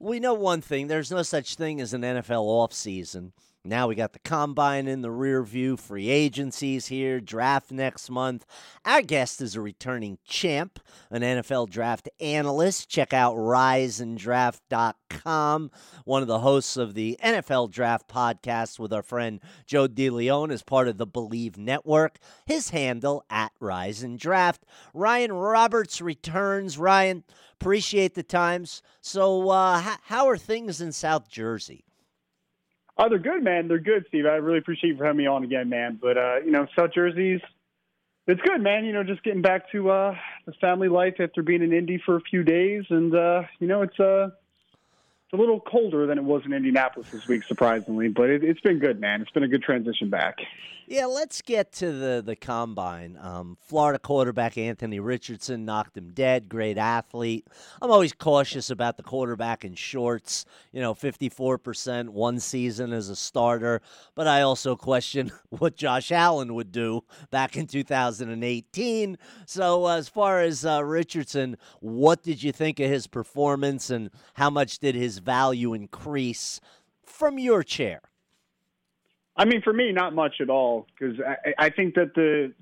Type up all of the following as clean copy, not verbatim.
We know one thing. There's no such thing as an NFL offseason. Now we got the combine in the rear view, free agencies here, draft next month. Our guest is a returning champ, an NFL draft analyst. Check out riseanddraft.com, one of the hosts of the NFL Draft podcast with our friend Joe DeLeon as part of the Believe Network. His handle at Rise and Draft. Ryan Roberts returns. Ryan, appreciate the times. So how are things in South Jersey? Oh, they're good, man. They're good, Steve. I really appreciate you for having me on again, man. But, South Jersey's, it's good, man. Just getting back to the family life after being in Indy for a few days. And, it's a little colder than it was in Indianapolis this week, surprisingly. But it's been good, man. It's been a good transition back. Yeah, let's get to the combine. Florida quarterback Anthony Richardson knocked him dead. Great athlete. I'm always cautious about the quarterback in shorts. 54% one season as a starter. But I also question what Josh Allen would do back in 2018. So as far as Richardson, what did you think of his performance and how much did his value increase from your chair? I mean, for me, not much at all, because I think that the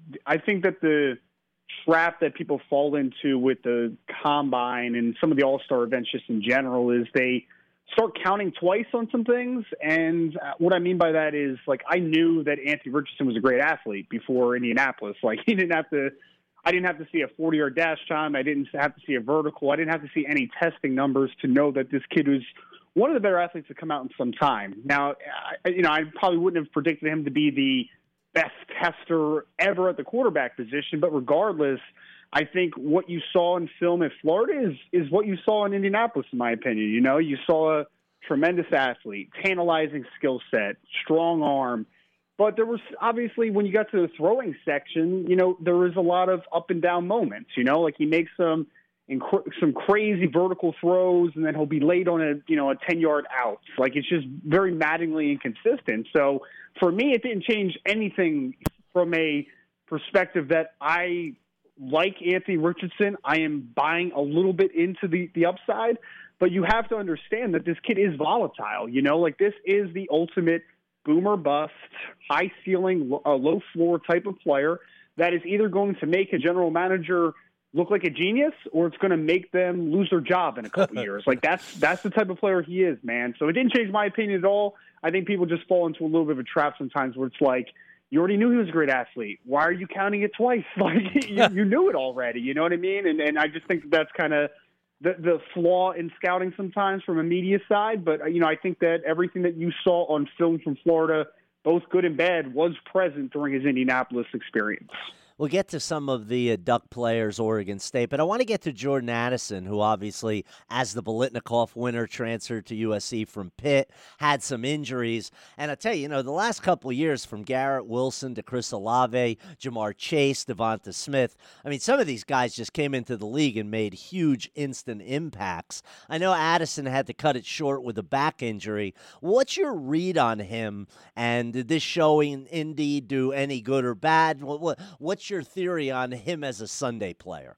trap that people fall into with the combine and some of the All-Star events just in general is they start counting twice on some things. And what I mean by that is, I knew that Anthony Richardson was a great athlete before Indianapolis. I didn't have to see a 40-yard dash time. I didn't have to see a vertical. I didn't have to see any testing numbers to know that this kid was one of the better athletes to come out in some time. Now, I probably wouldn't have predicted him to be the best tester ever at the quarterback position, but regardless, I think what you saw in film at Florida is what you saw in Indianapolis, in my opinion. You saw a tremendous athlete, tantalizing skill set, strong arm, but there was obviously, when you got to the throwing section, there was a lot of up and down moments, he makes some crazy vertical throws, and then he'll be late on a 10-yard out. It's just very maddeningly inconsistent. So for me, it didn't change anything from a perspective that I like Anthony Richardson. I am buying a little bit into the upside, but you have to understand that this kid is volatile. This is the ultimate boomer bust, high ceiling, low floor type of player that is either going to make a general manager look like a genius, or it's going to make them lose their job in a couple years. That's the type of player he is, man. So it didn't change my opinion at all. I think people just fall into a little bit of a trap sometimes where it's you already knew he was a great athlete. Why are you counting it twice? You knew it already. You know what I mean? And I just think that's kind of the flaw in scouting sometimes from a media side. But, I think that everything that you saw on film from Florida, both good and bad, was present during his Indianapolis experience. We'll get to some of the Duck players, Oregon State, but I want to get to Jordan Addison, who obviously, as the Biletnikoff winner, transferred to USC from Pitt, had some injuries. And I tell you, the last couple of years, from Garrett Wilson to Chris Olave, Jamar Chase, Devonta Smith, some of these guys just came into the league and made huge instant impacts. I know Addison had to cut it short with a back injury. What's your read on him? And did this showing Indy do any good or bad? What's your theory on him as a Sunday player?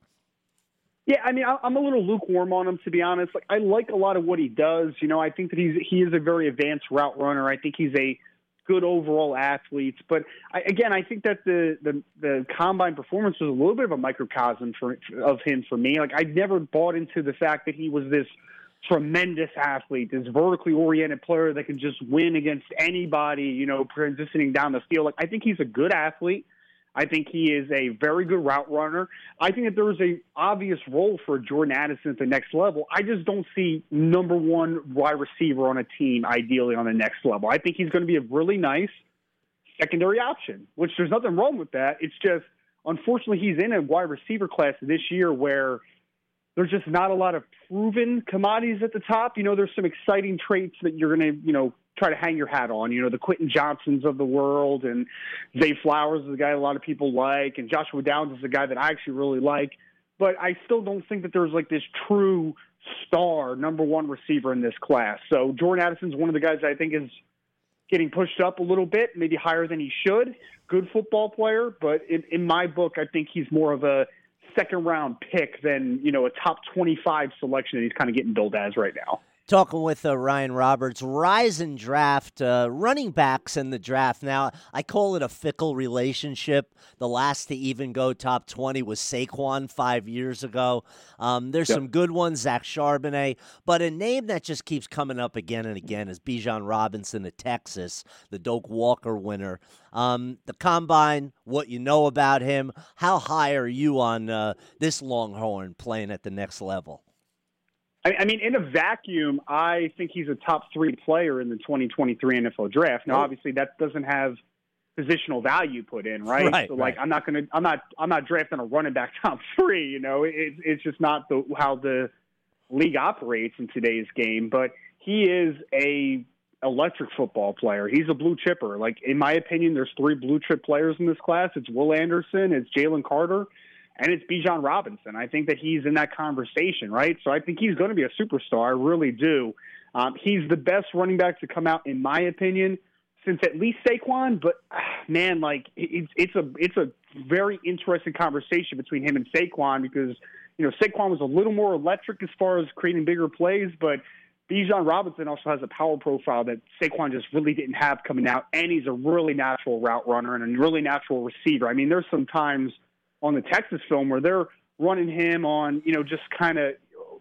Yeah, I'm a little lukewarm on him, to be honest. I like a lot of what he does. I think that he is a very advanced route runner. I think he's a good overall athlete. But I think that the combine performance was a little bit of a microcosm of him for me. I never bought into the fact that he was this tremendous athlete, this vertically oriented player that can just win against anybody, transitioning down the field. I think he's a good athlete. I think he is a very good route runner. I think that there is a obvious role for Jordan Addison at the next level. I just don't see number one wide receiver on a team ideally on the next level. I think he's going to be a really nice secondary option, which there's nothing wrong with that. It's just, unfortunately, he's in a wide receiver class this year where there's just not a lot of proven commodities at the top. There's some exciting traits that you're going to, try to hang your hat on, the Quentin Johnsons of the world, and Zay Flowers is a guy a lot of people like, and Joshua Downs is a guy that I actually really like. But I still don't think that there's this true star number one receiver in this class. So Jordan Addison's one of the guys that I think is getting pushed up a little bit, maybe higher than he should. Good football player, but in my book, I think he's more of a second-round pick than, a top 25 selection that he's kind of getting billed as right now. Talking with Ryan Roberts, rise and draft, running backs in the draft. Now, I call it a fickle relationship. The last to even go top 20 was Saquon 5 years ago. There's Yep. some good ones, Zach Charbonnet, but a name that just keeps coming up again and again is Bijan Robinson of Texas, the Doak Walker winner. The Combine, what you know about him, how high are you on this Longhorn playing at the next level? I mean, in a vacuum, I think he's a top 3 player in the 2023 NFL draft. Now, obviously, that doesn't have positional value put in, right? Right, So, right. I'm not drafting a running back top 3. You know, it's just not how the league operates in today's game. But he is a electric football player. He's a blue chipper. Like, in my opinion, there's 3 blue chip players in this class. It's Will Anderson, it's Jalen Carter, and it's Bijan Robinson. I think that he's in that conversation, right? So I think he's going to be a superstar. I really do. He's the best running back to come out, in my opinion, since at least Saquon. But man, like it's a very interesting conversation between him and Saquon because Saquon was a little more electric as far as creating bigger plays, but Bijan Robinson also has a power profile that Saquon just really didn't have coming out, and he's a really natural route runner and a really natural receiver. I mean, there's some times on the Texas film where they're running him on, just kind of,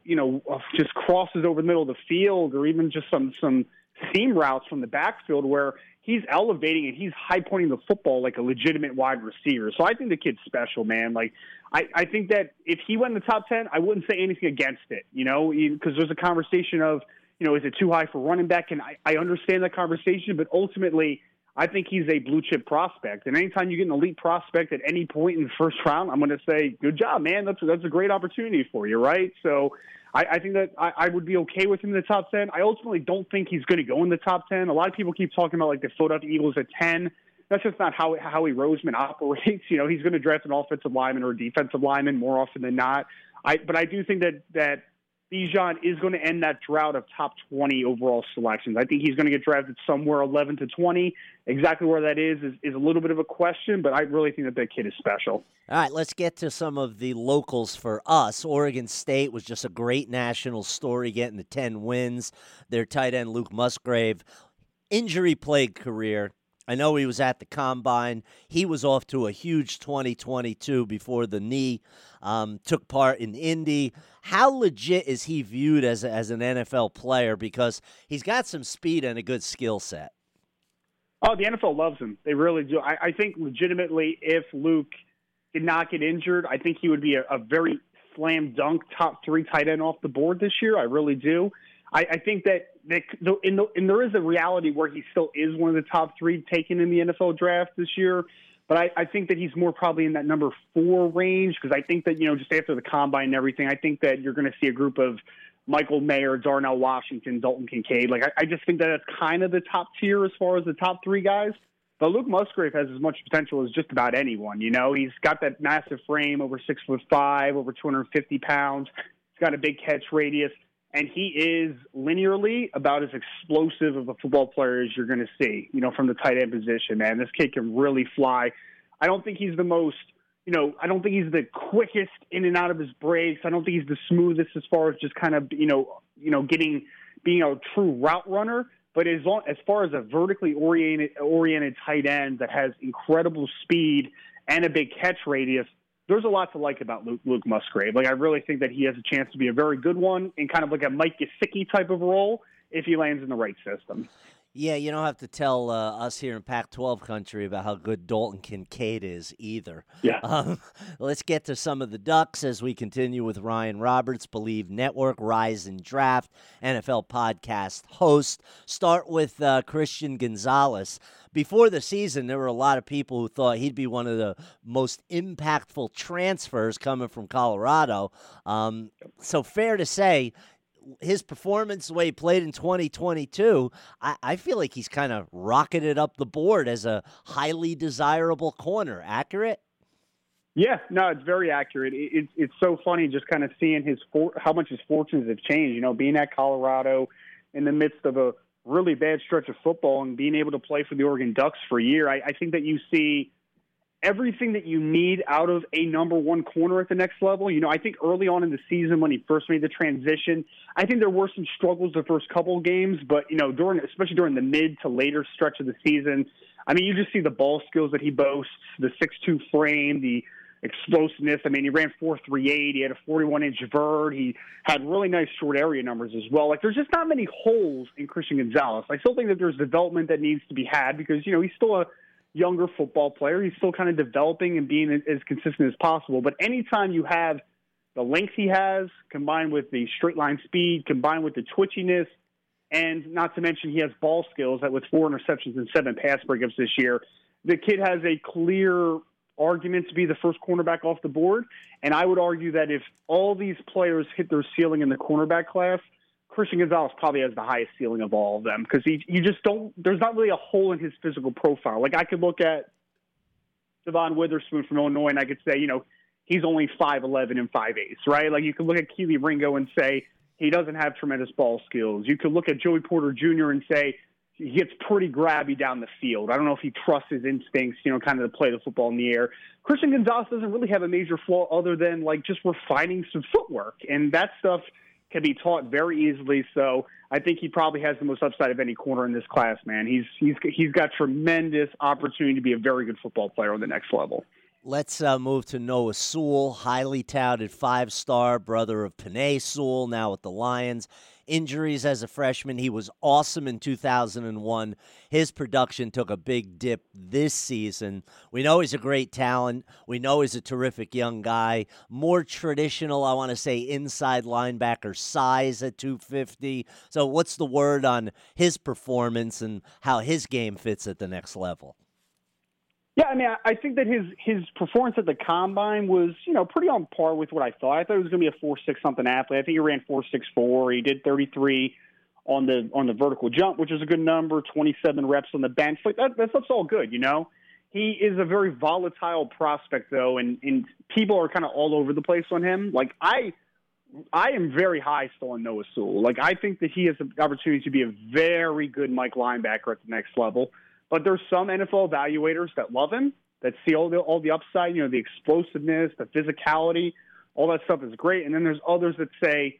just crosses over the middle of the field or even just some seam routes from the backfield where he's elevating and he's high pointing the football like a legitimate wide receiver. So I think the kid's special, man. Like, I think that if he went in the top 10, I wouldn't say anything against it, because there's a conversation of, is it too high for running back? And I understand that conversation, but ultimately, I think he's a blue chip prospect. And anytime you get an elite prospect at any point in the first round, I'm going to say, good job, man. That's a great opportunity for you, right? So I think that I would be okay with him in the top 10. I ultimately don't think he's going to go in the top 10. A lot of people keep talking about like the Philadelphia Eagles at 10. That's just not how Howie Roseman operates. He's going to draft an offensive lineman or a defensive lineman more often than not. But I do think that Bijan is going to end that drought of top 20 overall selections. I think he's going to get drafted somewhere 11 to 20. Exactly where that is a little bit of a question, but I really think that kid is special. All right, let's get to some of the locals for us. Oregon State was just a great national story, getting the 10 wins. Their tight end, Luke Musgrave, injury-plagued career. I know he was at the Combine. He was off to a huge 2022 before the knee. Took part in Indy. How legit is he viewed as an NFL player? Because he's got some speed and a good skill set. Oh, the NFL loves him. They really do. I think legitimately if Luke did not get injured, I think he would be a very slam dunk top 3 tight end off the board this year. I really do. I think that there is a reality where he still is one of the top 3 taken in the NFL draft this year. But I think that he's more probably in that number 4 range because I think that, just after the Combine and everything, I think that you're going to see a group of Michael Mayer, Darnell Washington, Dalton Kincaid. Like, I just think that that's kind of the top tier as far as the top 3 guys. But Luke Musgrave has as much potential as just about anyone. He's got that massive frame, over 6'5", over 250 pounds. He's got a big catch radius. And he is linearly about as explosive of a football player as you're going to see, from the tight end position, man. This kid can really fly. I don't think he's the most, I don't think he's the quickest in and out of his breaks. I don't think he's the smoothest as far as just kind of, being a true route runner. But as far as a vertically oriented tight end that has incredible speed and a big catch radius, there's a lot to like about Luke Musgrave. Like, I really think that he has a chance to be a very good one in kind of like a Mike Gesicki type of role if he lands in the right system. Yeah, you don't have to tell us here in Pac-12 country about how good Dalton Kincaid is either. Yeah. Let's get to some of the Ducks as we continue with Ryan Roberts, Believe Network, Rise and Draft, NFL podcast host. Start with Christian Gonzalez. Before the season, there were a lot of people who thought he'd be one of the most impactful transfers coming from Colorado. So fair to say, his performance, the way he played in 2022, I feel like he's kind of rocketed up the board as a highly desirable corner. Accurate? Yeah, no, it's very accurate. It's so funny just kind of seeing how much his fortunes have changed. Being at Colorado in the midst of a really bad stretch of football and being able to play for the Oregon Ducks for a year. I think that you see everything that you need out of a number one corner at the next level. I think early on in the season when he first made the transition, I think there were some struggles the first couple of games, but, especially during the mid to later stretch of the season, I mean, you just see the ball skills that he boasts, the 6'2" frame, the explosiveness. I mean, he ran 4.38. He had a 41-inch vert. He had really nice short area numbers as well. Like, there's just not many holes in Christian Gonzalez. I still think that there's development that needs to be had because, he's still a younger football player. He's still kind of developing and being as consistent as possible. But anytime you have the length he has, combined with the straight line speed, combined with the twitchiness, and not to mention he has ball skills that with 4 interceptions and 7 pass breakups this year, the kid has a clear argument to be the first cornerback off the board. And I would argue that if all these players hit their ceiling in the cornerback class, Christian Gonzalez probably has the highest ceiling of all of them because there's not really a hole in his physical profile. Like I could look at Devon Witherspoon from Illinois and I could say, he's only 5'11" and 5'8", right? Like you could look at Kelee Ringo and say he doesn't have tremendous ball skills. You could look at Joey Porter Jr. and say he gets pretty grabby down the field. I don't know if he trusts his instincts, kind of to play the football in the air. Christian Gonzalez doesn't really have a major flaw other than like just refining some footwork. And that stuff can be taught very easily. So I think he probably has the most upside of any corner in this class, man. He's got tremendous opportunity to be a very good football player on the next level. Let's move to Noah Sewell, highly touted 5-star, brother of Penei Sewell, now with the Lions. Injuries as a freshman. He was awesome in 2001. His production took a big dip this season. We know he's a great talent. We know he's a terrific young guy. More traditional, I want to say, inside linebacker size at 250. So what's the word on his performance and how his game fits at the next level? Yeah, I mean, I think that his performance at the Combine was, pretty on par with what I thought. I thought he was going to be a 4.6 something athlete. I think he ran 4.64. He did 33 on the vertical jump, which is a good number. 27 reps on the bench. Like that stuff's all good, He is a very volatile prospect, though, and people are kind of all over the place on him. Like I am very high still on Noah Sewell. Like I think that he has the opportunity to be a very good Mike linebacker at the next level. But there's some NFL evaluators that love him, that see all the upside, the explosiveness, the physicality, all that stuff is great. And then there's others that say,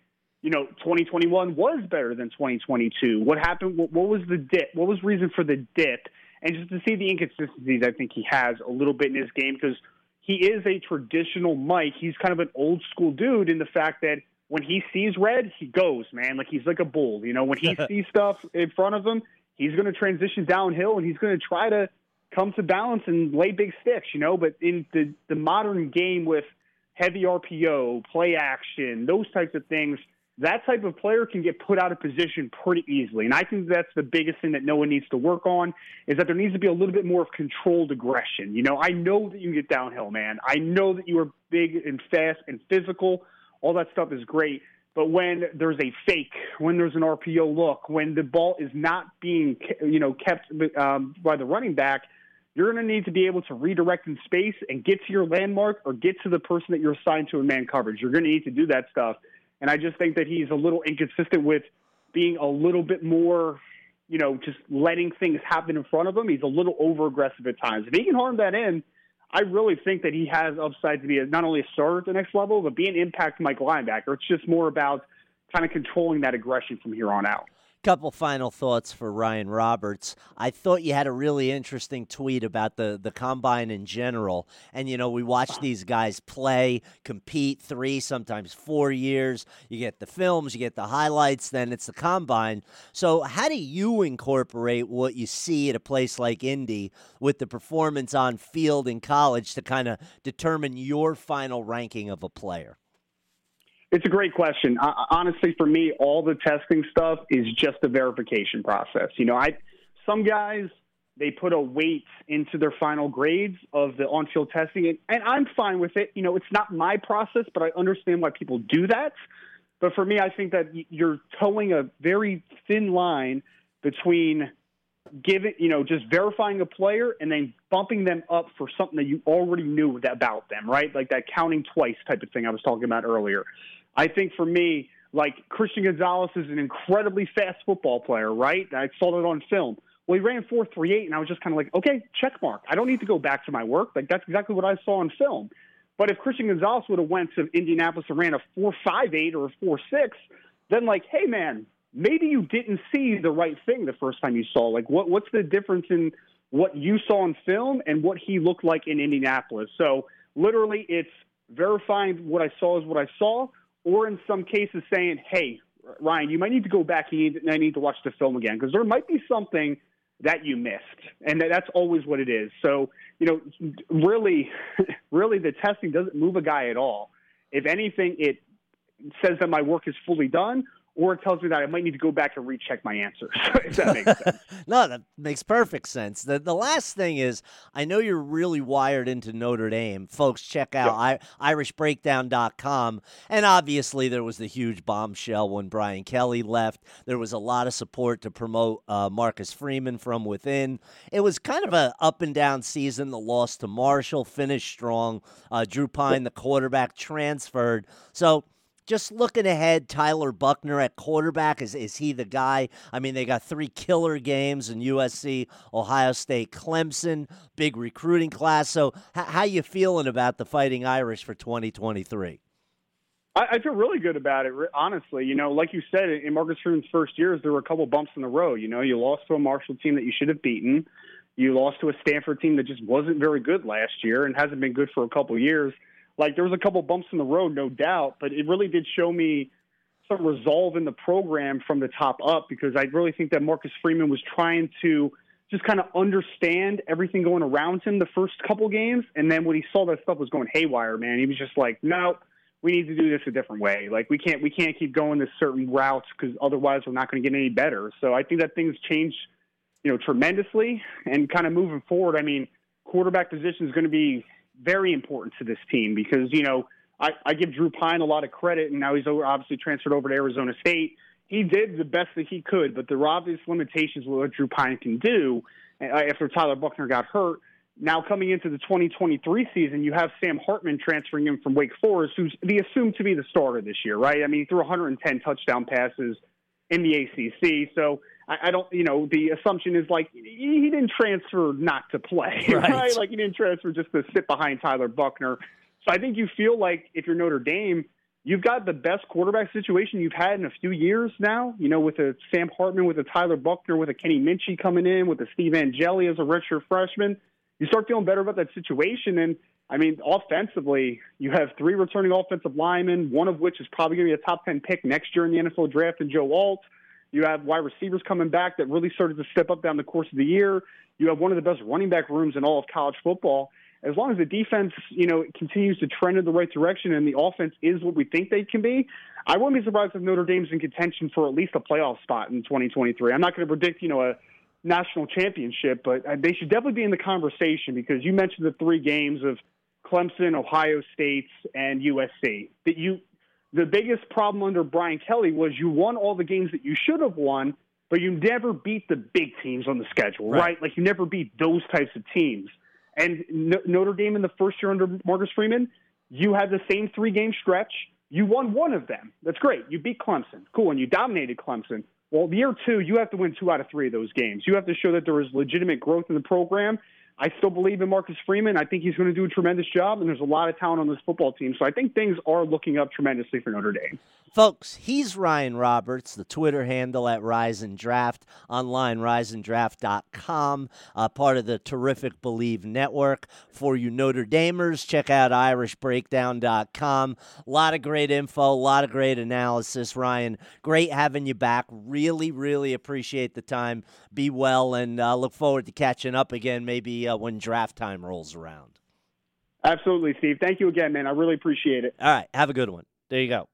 2021 was better than 2022. What happened? What was the dip? What was the reason for the dip? And just to see the inconsistencies I think he has a little bit in his game because he is a traditional Mike. He's kind of an old school dude in the fact that when he sees red, he goes, man. Like he's like a bull. When he sees stuff in front of him, he's going to transition downhill, and he's going to try to come to balance and lay big sticks, But in the modern game with heavy RPO, play action, those types of things, that type of player can get put out of position pretty easily. And I think that's the biggest thing that Noah needs to work on is that there needs to be a little bit more of controlled aggression. I know that you can get downhill, man. I know that you are big and fast and physical. All that stuff is great. But when there's a fake, when there's an RPO look, when the ball is not being, kept by the running back, you're going to need to be able to redirect in space and get to your landmark or get to the person that you're assigned to in man coverage. You're going to need to do that stuff. And I just think that he's a little inconsistent with being a little bit more, just letting things happen in front of him. He's a little over-aggressive at times. If he can harm that in, I really think that he has upside to be not only a starter at the next level, but be an impact Mike linebacker. It's just more about kind of controlling that aggression from here on out. Couple final thoughts for Ryan Roberts. I thought you had a really interesting tweet about the Combine in general. And, we watch these guys play, compete 3, sometimes 4 years. You get the films, you get the highlights, then it's the Combine. So how do you incorporate what you see at a place like Indy with the performance on field in college to kind of determine your final ranking of a player? It's a great question. Honestly, for me, all the testing stuff is just a verification process. Some guys, they put a weight into their final grades of the on-field testing, and I'm fine with it. It's not my process, but I understand why people do that. But for me, I think that you're towing a very thin line between just verifying a player and then bumping them up for something that you already knew about them, right? Like that counting twice type of thing I was talking about earlier. I think for me, like Christian Gonzalez is an incredibly fast football player, right? I saw it on film. Well, he ran 4.38, and I was just kind of like, okay, check mark. I don't need to go back to my work. Like, that's exactly what I saw on film. But if Christian Gonzalez would have went to Indianapolis and ran a 4.58 or a 4.6, then like, hey, man, maybe you didn't see the right thing the first time you saw. Like, what's the difference in what you saw on film and what he looked like in Indianapolis? So literally it's verifying what I saw is what I saw, or in some cases saying, hey, Ryan, you might need to go back and I need to watch the film again because there might be something that you missed. And that's always what it is. So, really, the testing doesn't move a guy at all. If anything, it says that my work is fully done, or it tells me that I might need to go back and recheck my answers, if that makes sense. No, that makes perfect sense. The last thing is, I know you're really wired into Notre Dame. Folks, check out irishbreakdown.com. And obviously, there was the huge bombshell when Brian Kelly left. There was a lot of support to promote Marcus Freeman from within. It was kind of an up-and-down season. The loss to Marshall finished strong. Drew Pine, the quarterback, transferred. So, just looking ahead, Tyler Buchner at quarterback, is he the guy? I mean, they got 3 killer games in USC, Ohio State, Clemson, big recruiting class. So how you feeling about the Fighting Irish for 2023? I feel really good about it, honestly. Like you said, in Marcus Freeman's first years, there were a couple bumps in the road. You lost to a Marshall team that you should have beaten. You lost to a Stanford team that just wasn't very good last year and hasn't been good for a couple years. Like, there was a couple bumps in the road, no doubt, but it really did show me some resolve in the program from the top up, because I really think that Marcus Freeman was trying to just kind of understand everything going around him the first couple games. And then when he saw that stuff was going haywire, man, he was just like, no, we need to do this a different way. Like, we can't keep going this certain routes because otherwise we're not going to get any better. So I think that things changed, tremendously, and kind of moving forward. I mean, quarterback position is going to be very important to this team because, I give Drew Pine a lot of credit, and now he's obviously transferred over to Arizona State. He did the best that he could, but there are obvious limitations with what Drew Pine can do after Tyler Buchner got hurt. Now coming into the 2023 season, you have Sam Hartman transferring in from Wake Forest, who's assumed to be the starter this year, right? I mean, he threw 110 touchdown passes in the ACC, so I don't, the assumption is like he didn't transfer not to play, right? Like, he didn't transfer just to sit behind Tyler Buchner. So I think you feel like if you're Notre Dame, you've got the best quarterback situation you've had in a few years now, with a Sam Hartman, with a Tyler Buchner, with a Kenny Minchie coming in, with a Steve Angeli as a redshirt freshman. You start feeling better about that situation. And, I mean, offensively, you have 3 returning offensive linemen, one of which is probably going to be a top 10 pick next year in the NFL draft, and Joe Alt. You have wide receivers coming back that really started to step up down the course of the year. You have one of the best running back rooms in all of college football. As long as the defense, continues to trend in the right direction and the offense is what we think they can be, I wouldn't be surprised if Notre Dame's in contention for at least a playoff spot in 2023. I'm not going to predict, a national championship, but they should definitely be in the conversation because you mentioned the 3 games of Clemson, Ohio State, and USC. The biggest problem under Brian Kelly was you won all the games that you should have won, but you never beat the big teams on the schedule, right? Like, you never beat those types of teams. And Notre Dame in the first year under Marcus Freeman, you had the same 3-game stretch. You won one of them. That's great. You beat Clemson. Cool. And you dominated Clemson. Well, year 2, you have to win 2 out of 3 of those games. You have to show that there is legitimate growth in the program. I still believe in Marcus Freeman. I think he's going to do a tremendous job, and there's a lot of talent on this football team. So I think things are looking up tremendously for Notre Dame. Folks, he's Ryan Roberts, the Twitter handle at Rise and Draft, online, riseanddraft.com, part of the terrific Believe Network. For you Notre Damers, check out irishbreakdown.com. A lot of great info, a lot of great analysis. Ryan, great having you back. Really, really appreciate the time. Be well, and look forward to catching up again maybe when draft time rolls around. Absolutely, Steve. Thank you again, man. I really appreciate it. All right, have a good one. There you go.